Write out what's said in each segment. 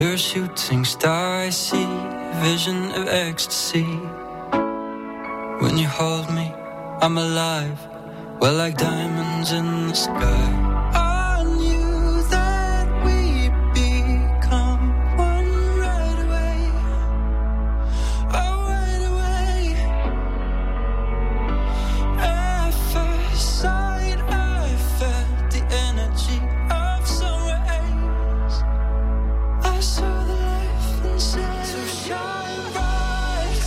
You're a shooting star, I see a vision of ecstasy. When you hold me, I'm alive. We're like diamonds in the sky. I knew that we'd become one right away. Oh, right away. At first sight, I felt the energy of sun rays. I saw the life inside. So shine bright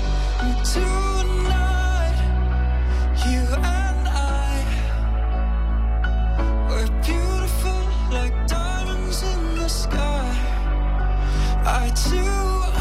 tonight. You and I were beautiful like diamonds in the sky. I too,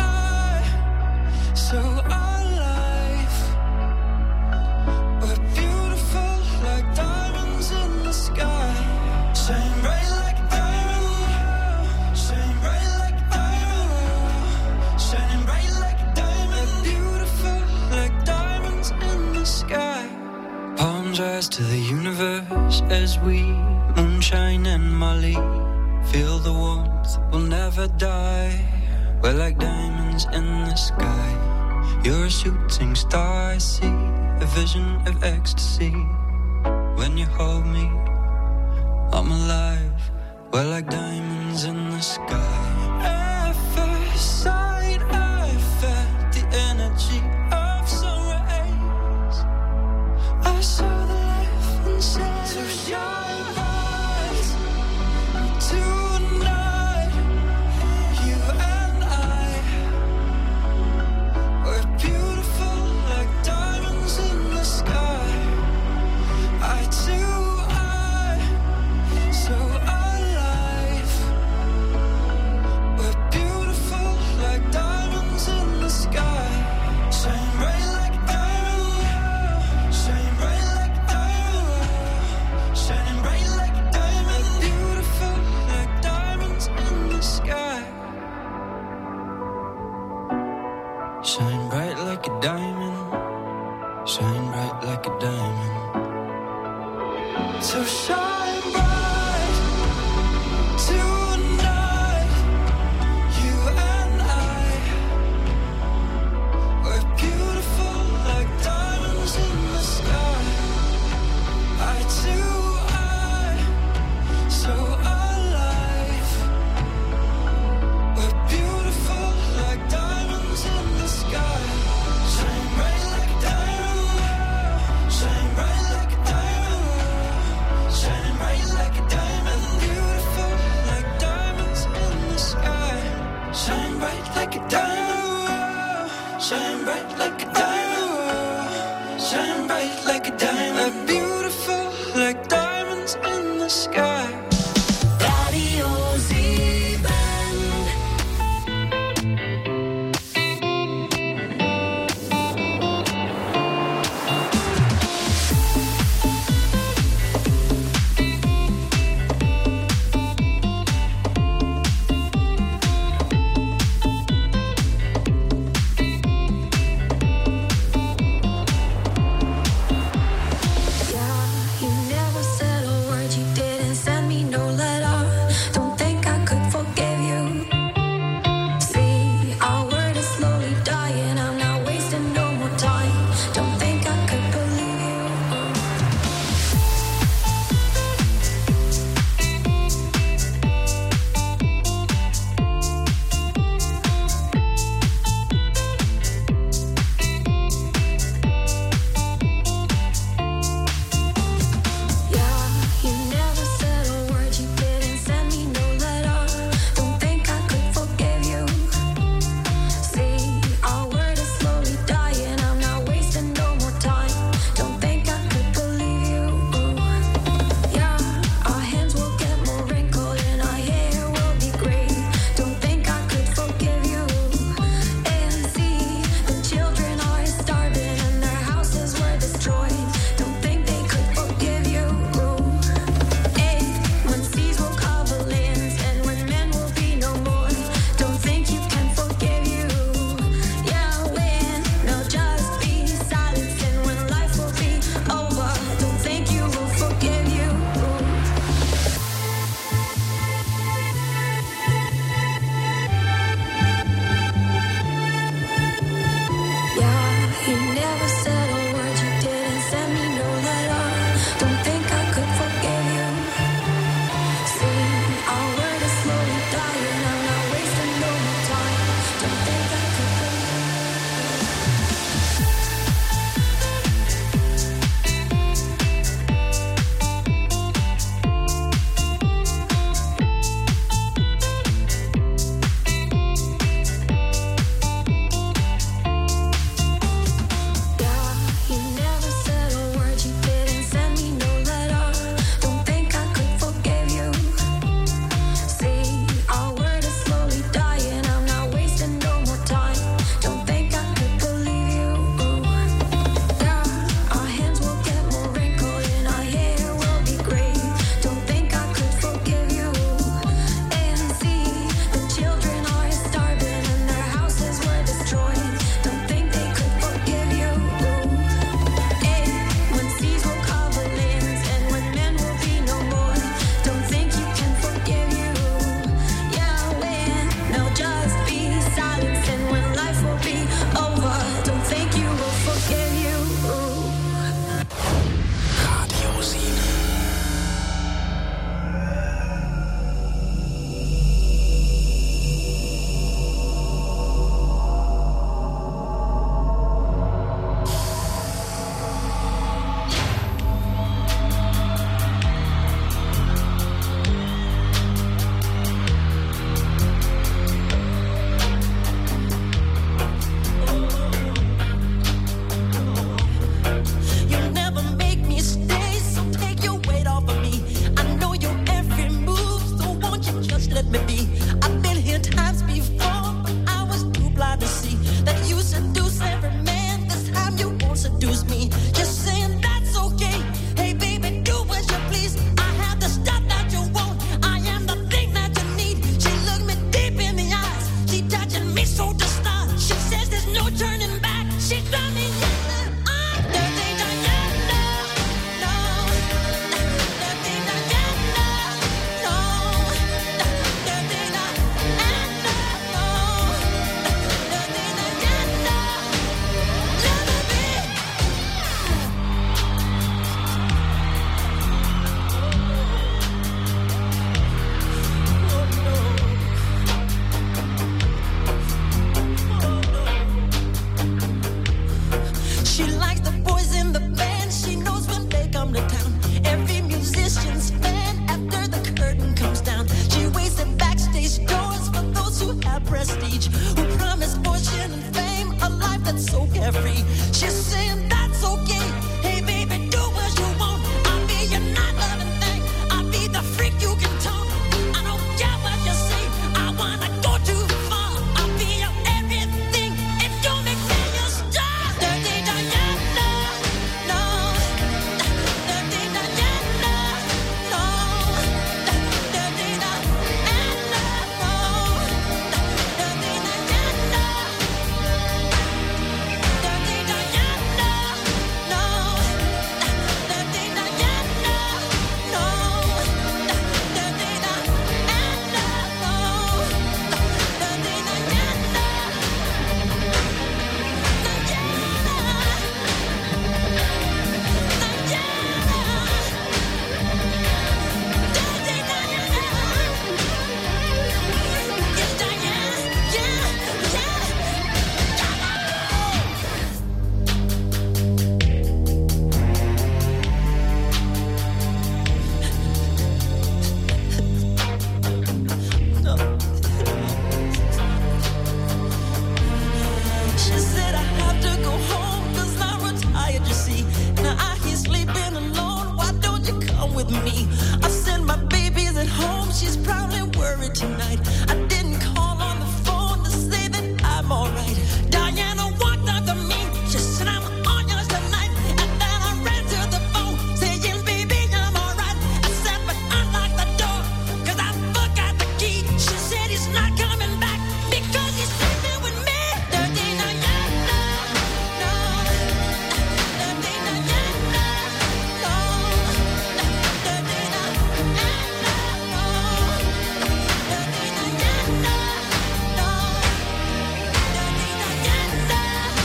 so our life were beautiful like diamonds in the sky. Shine bright like a diamond, shine bright like a diamond, shining bright like a diamond, beautiful like diamonds in the sky. Palms rise to the universe as we moonshine and Molly. Feel the warmth, we'll never die. We're like diamonds in the sky. You're a shooting star, I see a vision of ecstasy. When you hold me, I'm alive. We're like diamonds in the sky. At first sight, I felt the energy of sun rays. I saw the life inside. So shine bright tonight. You and I were beautiful like diamonds in the sky. I too, so our life were beautiful like diamonds in the sky. Shine bright like a diamond, shine bright like a diamond, shining bright like a diamond, beautiful like diamonds in the sky. Shine bright like a diamond, shine bright like a diamond. So shine bright tonight. You and I were beautiful like diamonds in the sky. I too, so our life were beautiful like diamonds in the sky. Shine bright like a diamond, shine bright like a diamond, shining bright like a diamond, beautiful like diamonds in the sky. Shine bright like a diamond, shine bright like a diamond, shine bright like a diamond, beautiful like diamonds in the sky. Radio Z-Band. have prestige, who promised fortune and fame, a life that's so carefree. She's saying that's okay.